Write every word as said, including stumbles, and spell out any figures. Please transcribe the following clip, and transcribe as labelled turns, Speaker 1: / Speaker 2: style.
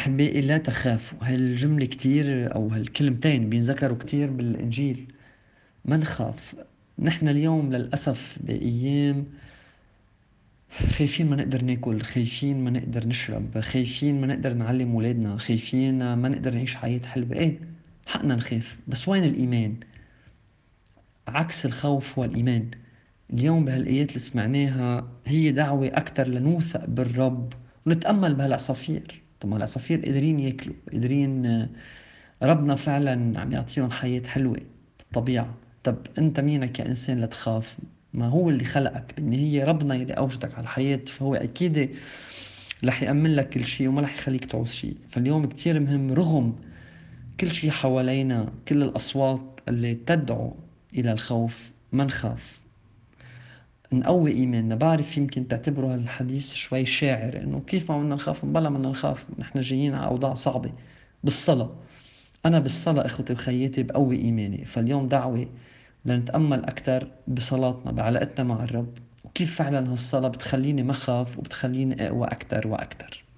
Speaker 1: أحبائي لا تخافوا، هالجملة كتير أو هالكلمتين بينذكروا كتير بالإنجيل. ما نخاف. نحن اليوم للأسف بأيام خايفين ما نقدر ناكل، خايفين ما نقدر نشرب، خايفين ما نقدر نعلم ولادنا، خايفين ما نقدر نعيش حياة حلوة. ايه، حقنا نخاف، بس وين الإيمان؟ عكس الخوف هو الإيمان. اليوم بهالآيات اللي سمعناها هي دعوة أكتر لنوثق بالرب ونتأمل بهالعصافير. طب ما العصافير قادرين ياكلوا، قادرين، آه، ربنا فعلا عم يعطيهم حياة حلوة بالطبيعة. طب أنت مينك يا إنسان لتخاف؟ ما هو اللي خلقك بالنهاية، ربنا اللي أوجدك على الحياة، فهو أكيد رح يأمن لك كل شيء وما رح يخليك تعوز شيء. فاليوم كتير مهم رغم كل شيء حوالينا، كل الأصوات اللي تدعو إلى الخوف، ما نخاف، نقوي إيماننا. بعرف يمكن تعتبروا هالحديث شوي شاعر، إنه كيف ما بدنا نخاف؟ بلا بدنا نخاف، نحن جايين على أوضاع صعبة. بالصلاة، أنا بالصلاة إخوتي وخياتي بقوي إيماني. فاليوم دعوة لنتأمل أكثر بصلاتنا، بعلاقتنا مع الرب، وكيف فعلا هالصلاة بتخليني ما أخاف وبتخليني أقوى أكثر وأكثر.